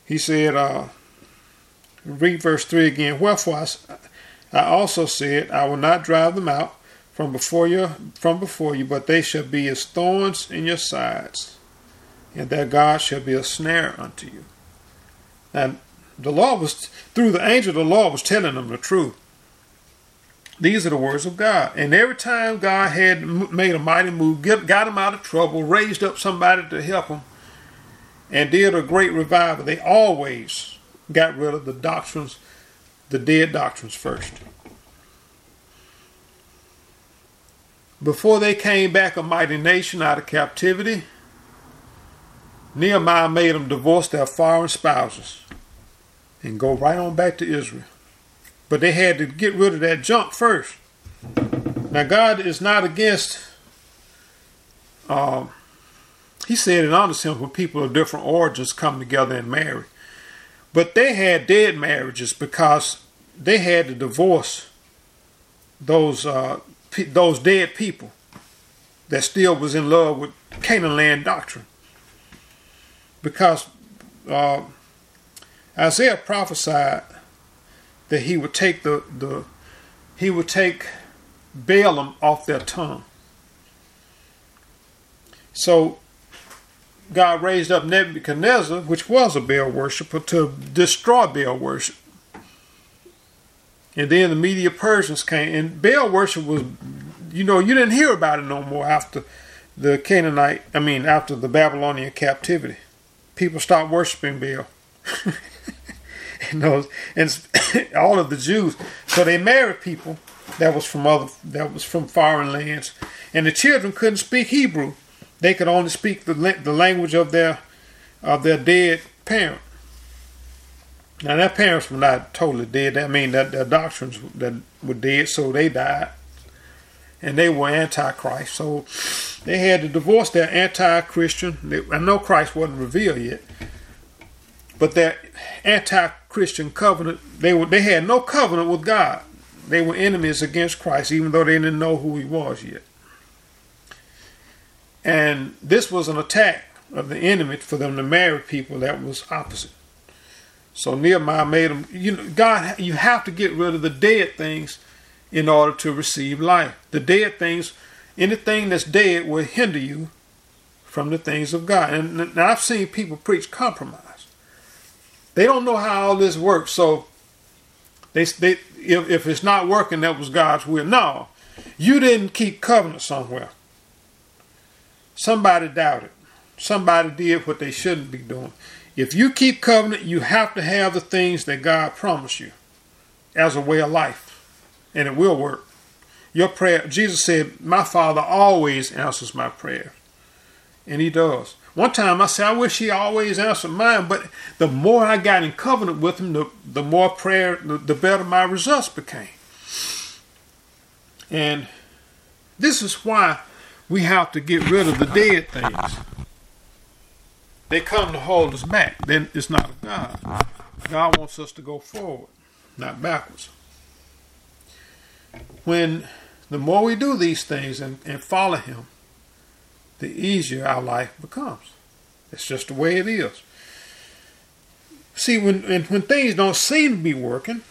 He said, read verse 3 again. Wherefore I also said, I will not drive them out from before you, but they shall be as thorns in your sides, and their God shall be a snare unto you. And the Lord was, through the angel of the Lord, was telling them the truth. These are the words of God. And every time God had made a mighty move, got them out of trouble, raised up somebody to help them, and did a great revival, they always got rid of the doctrines, the dead doctrines first. Before they came back a mighty nation out of captivity, Nehemiah made them divorce their foreign spouses and go right on back to Israel. But they had to get rid of that junk first. Now God is not against, he said it honors him when people of different origins come together and marry. But they had dead marriages because they had to divorce those dead people that still was in love with Canaan land doctrine. Because Isaiah prophesied that he would take he would take Balaam off their tongue. So God raised up Nebuchadnezzar, which was a Baal worshiper, to destroy Baal worship. And then the Media Persians came, and Baal worship was, you didn't hear about it no more after after the Babylonian captivity. People stopped worshiping Baal. and all of the Jews. So they married people that was from foreign lands, and the children couldn't speak Hebrew. They could only speak the language of their dead parent. Now their parents were not totally dead. I mean that their doctrines that were dead, so they died, and they were antichrist. So they had to divorce their anti-Christian. I know Christ wasn't revealed yet, but their anti-Christian covenant, they had no covenant with God. They were enemies against Christ, even though they didn't know who he was yet. And this was an attack of the enemy for them to marry people that was opposite. So Nehemiah made them, God, you have to get rid of the dead things in order to receive life. The dead things, anything that's dead will hinder you from the things of God. And I've seen people preach compromise. They don't know how all this works, so if it's not working, that was God's will. No, you didn't keep covenant somewhere. Somebody doubted. Somebody did what they shouldn't be doing. If you keep covenant, you have to have the things that God promised you as a way of life, and it will work. Your prayer, Jesus said, my Father always answers my prayer, and he does. One time I said, I wish he always answered mine, but the more I got in covenant with him, the more prayer, the better my results became. And this is why we have to get rid of the dead things. They come to hold us back. Then it's not of God. God wants us to go forward, not backwards. When the more we do these things and follow him, the easier our life becomes. It's just the way it is. See, when things don't seem to be working,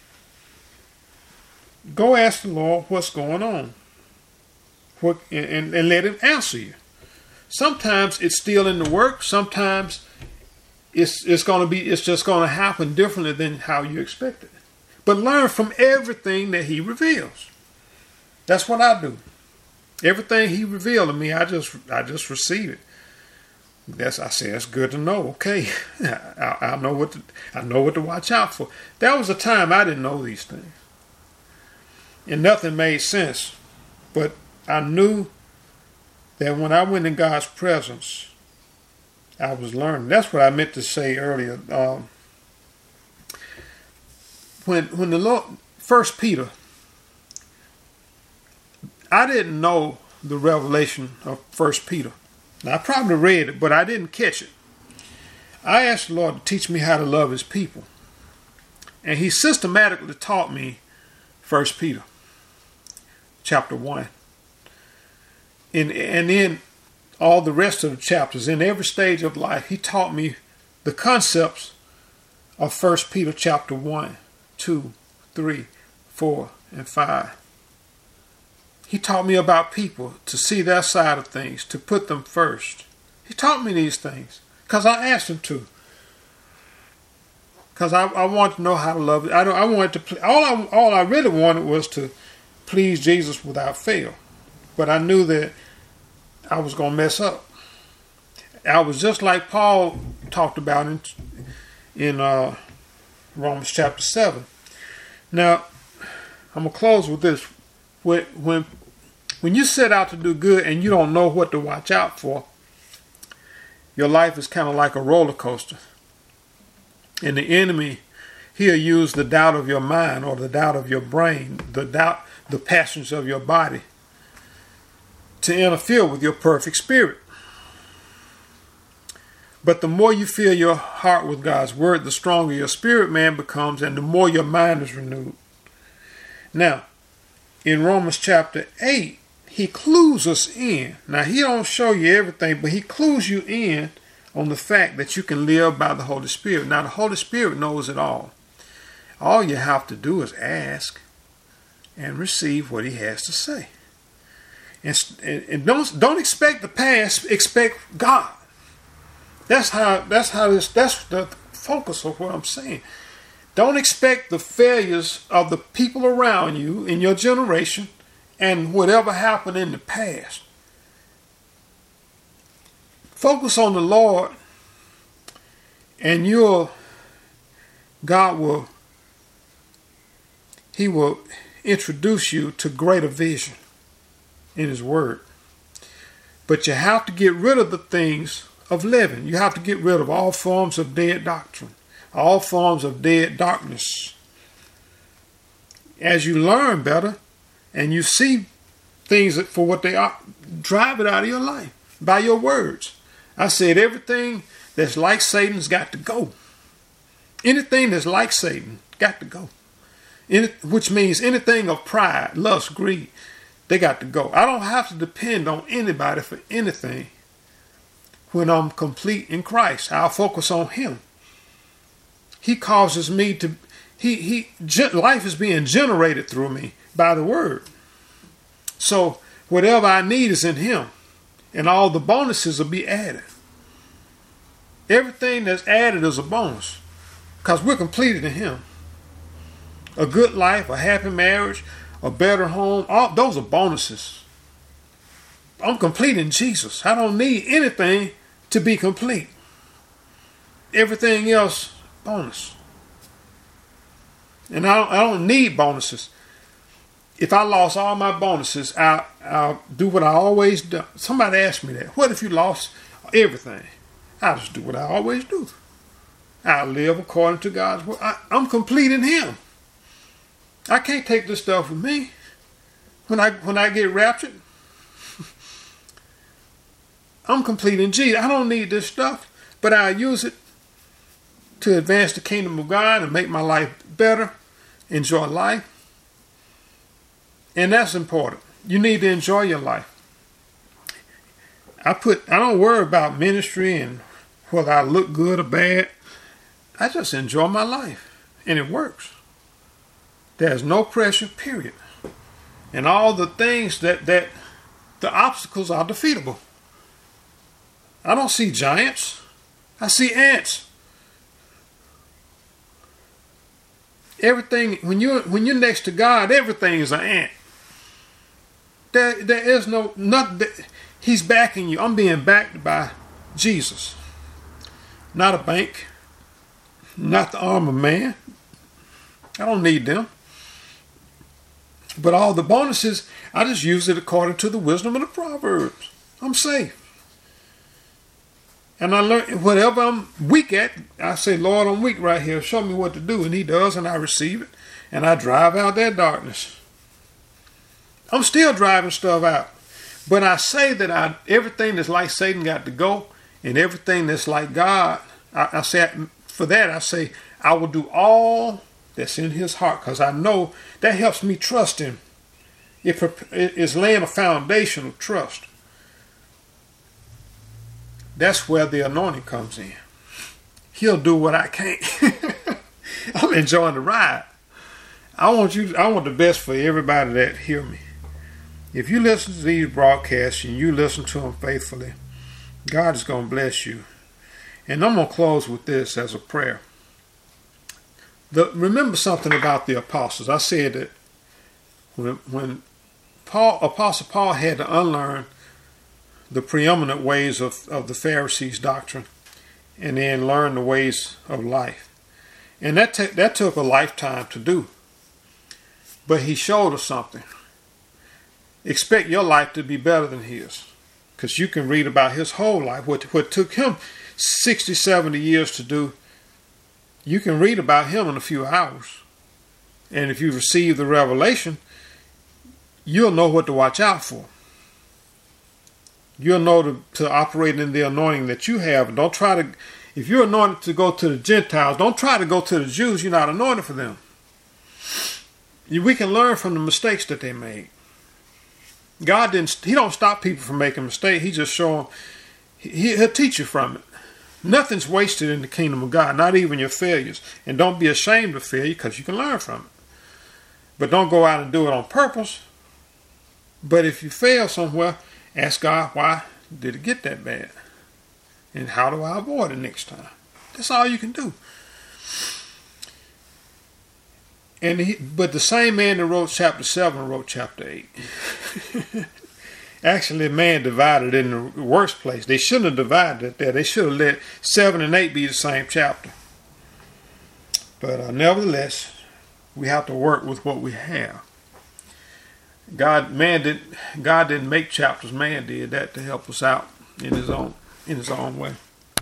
go ask the Lord what's going on. And let him answer you. Sometimes it's still in the work. Sometimes it's just going to happen differently than how you expected. But learn from everything that he reveals. That's what I do. Everything he revealed to me, I just receive it. I say that's good to know. Okay, I know what to watch out for. There was a time I didn't know these things, and nothing made sense. But I knew that when I went in God's presence, I was learning. That's what I meant to say earlier. When the Lord, 1 Peter, I didn't know the revelation of 1 Peter. Now, I probably read it, but I didn't catch it. I asked the Lord to teach me how to love his people. And he systematically taught me 1 Peter chapter 1. And then all the rest of the chapters, in every stage of life, he taught me the concepts of 1 Peter chapter 1, 2, 3, 4, and 5. He taught me about people, to see their side of things, to put them first. He taught me these things because I asked him to. Because I wanted to know how to love it. I wanted to. All I really wanted was to please Jesus without fail. But I knew that I was going to mess up. I was just like Paul talked about in Romans chapter 7. Now, I'm going to close with this. When you set out to do good and you don't know what to watch out for, your life is kind of like a roller coaster. And the enemy, he'll use the doubt of your mind or the doubt of your brain, the passions of your body to interfere with your perfect spirit. But the more you fill your heart with God's word, the stronger your spirit man becomes and the more your mind is renewed. Now, in Romans chapter 8, he clues us in. Now, he don't show you everything, but he clues you in on the fact that you can live by the Holy Spirit. Now, the Holy Spirit knows it all. All you have to do is ask and receive what he has to say. And don't expect the past, expect God. That's the focus of what I'm saying. Don't expect the failures of the people around you in your generation and whatever happened in the past. Focus on the Lord, and God will introduce you to greater vision in his word. But you have to get rid of the things of living. You have to get rid of all forms of dead doctrine, all forms of dead darkness. As you learn better and you see things for what they are, drive it out of your life by your words. I said everything that's like Satan's got to go. Anything that's like Satan got to go. Which means anything of pride, lust, greed, they got to go. I don't have to depend on anybody for anything. When I'm complete in Christ, I'll focus on him. He causes me to, life is being generated through me by the word. So whatever I need is in him. And all the bonuses will be added. Everything that's added is a bonus. Because we're completed in him. A good life, a happy marriage, a better home, all those are bonuses. I'm complete in Jesus. I don't need anything to be complete. Everything else, bonus. And I don't need bonuses. If I lost all my bonuses, I'll do what I always do. Somebody asked me that. What if you lost everything? I'll just do what I always do. I'll live according to God's word. I'm complete in him. I can't take this stuff with me. When I get raptured, I'm complete in Jesus. I don't need this stuff, but I use it to advance the kingdom of God and make my life better, enjoy life. And that's important. You need to enjoy your life. I don't worry about ministry and whether I look good or bad. I just enjoy my life, and it works. There's no pressure, period. And all the things that the obstacles are defeatable. I don't see giants. I see ants. Everything, when you're next to God, everything is an ant. There is nothing. He's backing you. I'm being backed by Jesus. Not a bank. Not the arm of man. I don't need them. But all the bonuses, I just use it according to the wisdom of the Proverbs. I'm safe. And I learn whatever I'm weak at, I say, Lord, I'm weak right here. Show me what to do. And he does, and I receive it. And I drive out that darkness. I'm still driving stuff out. But I say that everything that's like Satan got to go. And everything that's like God, I say, for that, I say, I will do all that's in his heart. Because I know that helps me trust him. It's laying a foundation of trust. That's where the anointing comes in. He'll do what I can't. I'm enjoying the ride. I want the best for everybody that hear me. If you listen to these broadcasts and you listen to them faithfully, God is going to bless you. And I'm going to close with this as a prayer. Remember something about the apostles. I said that when Apostle Paul had to unlearn the preeminent ways of the Pharisees' doctrine and then learn the ways of life. And that took a lifetime to do. But he showed us something. Expect your life to be better than his. Because you can read about his whole life. What took him 60, 70 years to do, you can read about him in a few hours. And if you receive the revelation, you'll know what to watch out for. You'll know to operate in the anointing that you have. Don't try to, if you're anointed to go to the Gentiles, don't try to go to the Jews. You're not anointed for them. We can learn from the mistakes that they made. God he don't stop people from making mistakes. He just show them, he'll teach you from it. Nothing's wasted in the kingdom of God, not even your failures. And don't be ashamed of failure because you can learn from it. But don't go out and do it on purpose. But if you fail somewhere, ask God, why did it get that bad? And how do I avoid it next time? That's all you can do. But the same man that wrote chapter 7 wrote chapter 8. Actually, man divided in the worst place. They shouldn't have divided it there. They should have let 7 and 8 be the same chapter. But nevertheless, we have to work with what we have. God didn't make chapters. Man did that to help us out in his own way.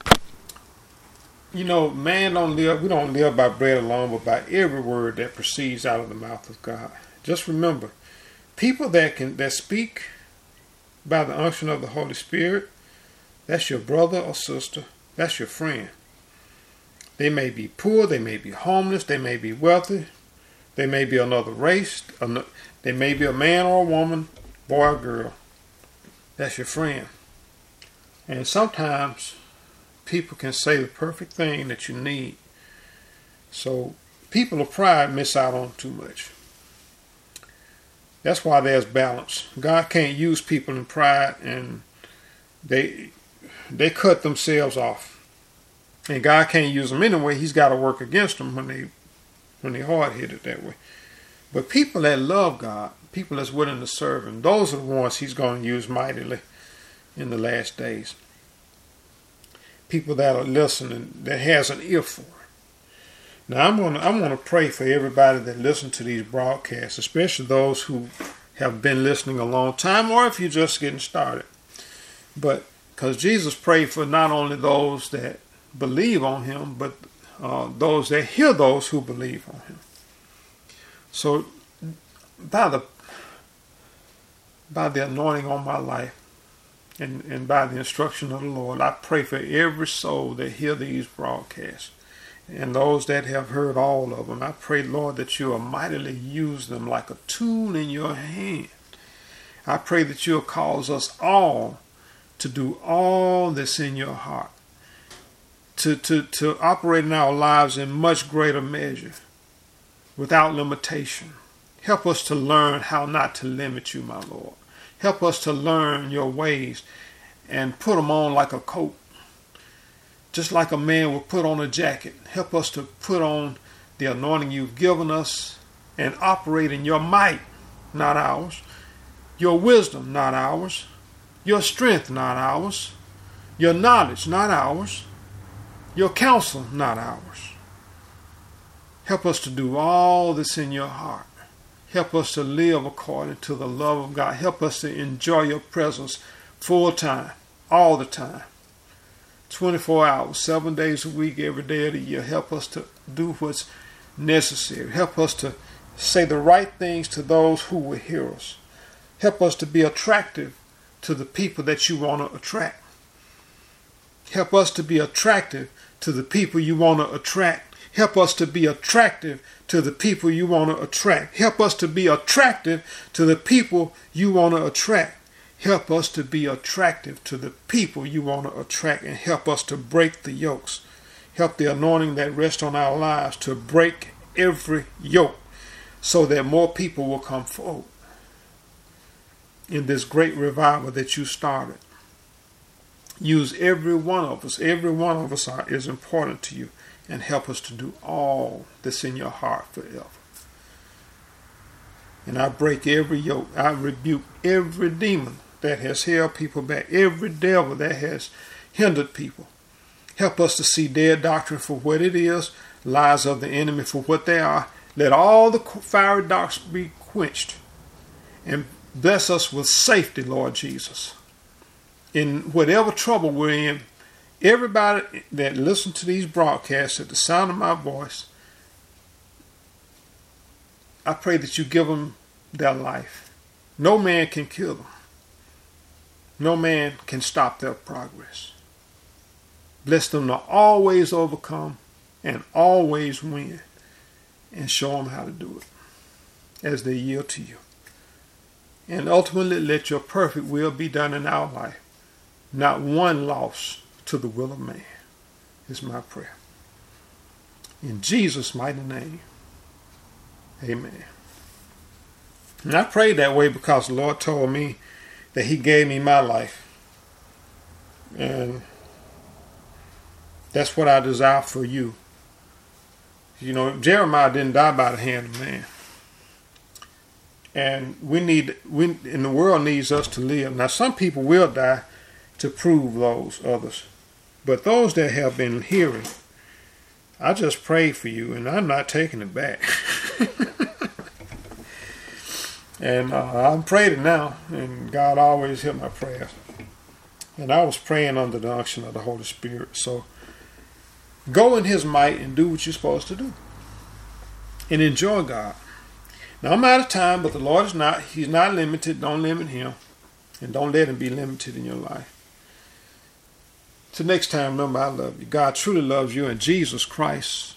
You know, we don't live by bread alone, but by every word that proceeds out of the mouth of God. Just remember, people that speak by the unction of the Holy Spirit, that's your brother or sister, that's your friend. They may be poor, they may be homeless, they may be wealthy, they may be another race, they may be a man or a woman, boy or girl. That's your friend. And sometimes people can say the perfect thing that you need. So people of pride miss out on too much. That's why there's balance. God can't use people in pride, and they cut themselves off. And God can't use them anyway. He's got to work against them when they hard-headed that way. But people that love God, people that's willing to serve him, those are the ones he's going to use mightily in the last days. People that are listening, that has an ear for it. Now I'm going to pray for everybody that listens to these broadcasts, especially those who have been listening a long time, or if you're just getting started. But because Jesus prayed for not only those that believe on him, but those that hear those who believe on him. So by the anointing on my life and by the instruction of the Lord, I pray for every soul that hear these broadcasts and those that have heard all of them. I pray, Lord, that you will mightily use them like a tool in your hand. I pray that you'll cause us all to do all that's in your heart, to operate in our lives in much greater measure, without limitation. Help us to learn how not to limit you, my Lord. Help us to learn your ways and put them on like a coat, just like a man would put on a jacket. Help us to put on the anointing you've given us and operate in your might, not ours, your wisdom, not ours, your strength, not ours, your knowledge, not ours, your counsel, not ours. Help us to do all that's in your heart. Help us to live according to the love of God. Help us to enjoy your presence full time, all the time. 24 hours, 7 days a week, every day of the year. Help us to do what's necessary. Help us to say the right things to those who will hear us. Help us to be attractive to the people that you want to attract. Help us to be attractive to the people you want to attract. Help us to be attractive to the people you want to attract. Help us to be attractive to the people you want to attract. Help us to be attractive to the people you want to attract, and help us to break the yokes Help the anointing that rests on our lives to break every yoke so that more people will come forward in this great revival that you started. Use every one of us. Every one of us is important to you, and help us to do all that's in your heart forever. And I break every yoke. I rebuke every demon that has held people back, every devil that has hindered people. Help us to see dead doctrine for what it is, lies of the enemy for what they are. Let all the fiery darts be quenched, and bless us with safety, Lord Jesus. In whatever trouble we're in, everybody that listens to these broadcasts at the sound of my voice, I pray that you give them their life. No man can kill them. No man can stop their progress. Bless them to always overcome and always win, and show them how to do it as they yield to you. And ultimately, let your perfect will be done in our life. Not one loss to the will of man is my prayer. In Jesus' mighty name, amen. And I prayed that way because the Lord told me that he gave me my life. And that's what I desire for you. You know, Jeremiah didn't die by the hand of man. And and the world needs us to live. Now, some people will die to prove those others. But those that have been hearing, I just pray for you, and I'm not taking it back. And I'm praying now, and God always hears my prayers. And I was praying under the unction of the Holy Spirit. So go in his might and do what you're supposed to do. And enjoy God. Now, I'm out of time, but the Lord is not. He's not limited. Don't limit him. And don't let him be limited in your life. Till next time, remember, I love you. God truly loves you, and Jesus Christ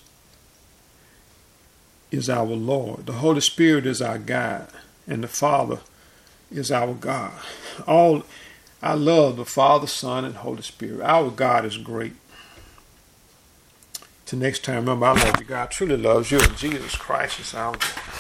is our Lord. The Holy Spirit is our guide, and the Father is our God. I love the Father, Son, and Holy Spirit. Our God is great. Till next time, remember, I love you. God truly loves you, and Jesus Christ is our God.